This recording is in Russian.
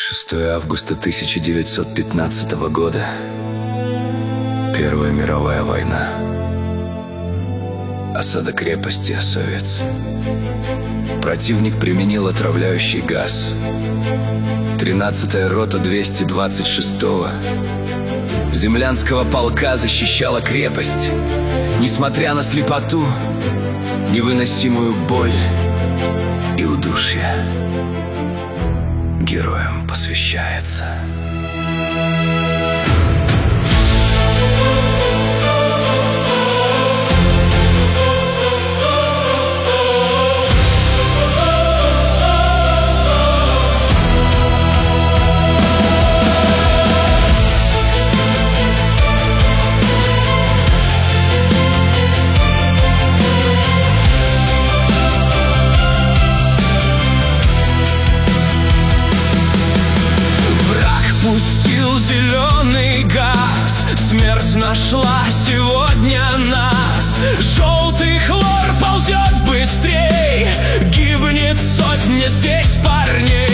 6 августа 1915 года. Первая мировая война. Осада крепости Осовец. Противник применил отравляющий газ. 13-я рота 226-го землянского полка защищала крепость. Несмотря на слепоту, невыносимую боль и удушье, героям посвящается. Пустил зеленый газ, смерть нашла сегодня нас. Желтый хлор ползет быстрей, гибнет сотня здесь парней.